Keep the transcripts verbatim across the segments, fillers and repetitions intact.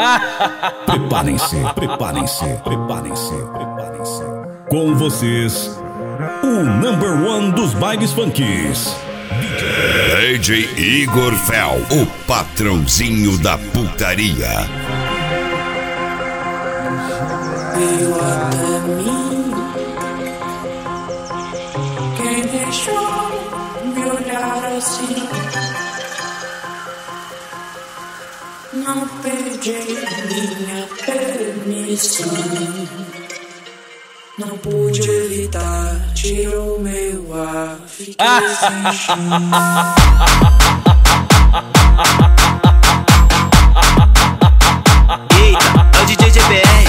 Preparem-se, preparem-se, preparem-se, preparem-se. Com vocês, o number one dos bailes funkies, D J Igor Fel, o patrãozinho da putaria. Veio até mim, quem deixou me olhar assim? Não pedi minha permissão, não pude evitar, tirou meu ar, fiquei sem chão. Eita, é o D J G B R.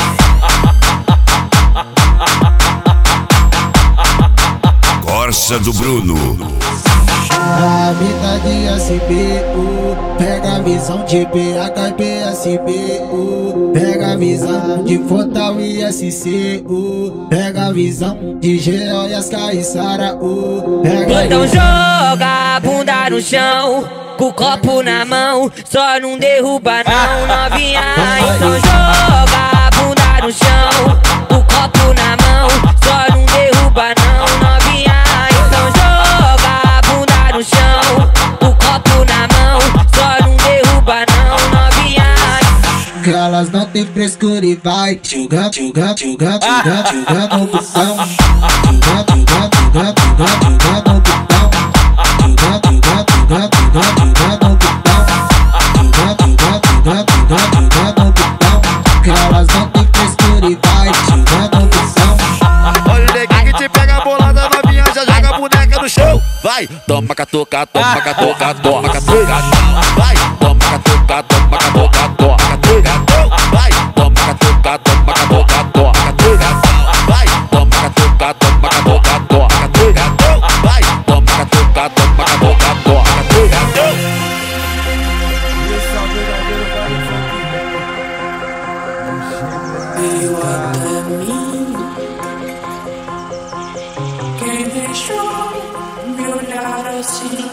Corsa do Bruno. A vida de S B U, pega a visão de B H e B S B U, pega a visão de Fortal e S C U, pega a visão de G O e as Caissara U. Então joga a bunda no chão, com o copo na mão, só não derruba não, novinha. Então joga a bunda no chão, com o copo na mão, só não derruba não, novinha. Então joga a bunda no chão, com o copo na mão, só não derruba não, novinha. Que elas não tem frescura e vai jogando, jogando, jogando, jogando, jogando no botão, jogando, jogando, jogando, jogando, jogando no botão, jogando, jogando, jogando, jogando, jogando no botão, jogando, jogando, jogando, jogando, jogando no botão. Que elas não tem frescura e vai jogando no botão. Olha o neguinho que te pega a bolada novinha, já joga a boneca no chão. Vai, toma catuca, toma catuca, toma catuca. Vai, toma catuca, toma catuca, toma catuca. Vai, toma catuca, toma catuca, toma catuca. Vai, toma catuca, toma catuca, toma catuca. Vai, toma catuca, toma catuca, toma catuca. Veio até mim, quem deixou me olhar assim?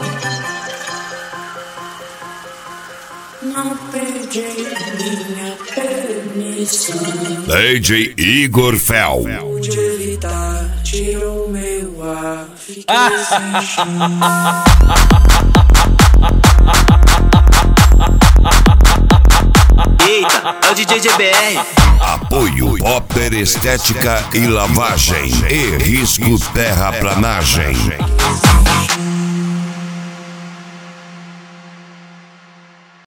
Não pedi minha permissão, D J Igor Fel. pude evitar, tirou meu ar, fiquei sem chão. Eita, é o D J G B R. Apoio Popper Estética e Lavagem e Risco Terraplanagem.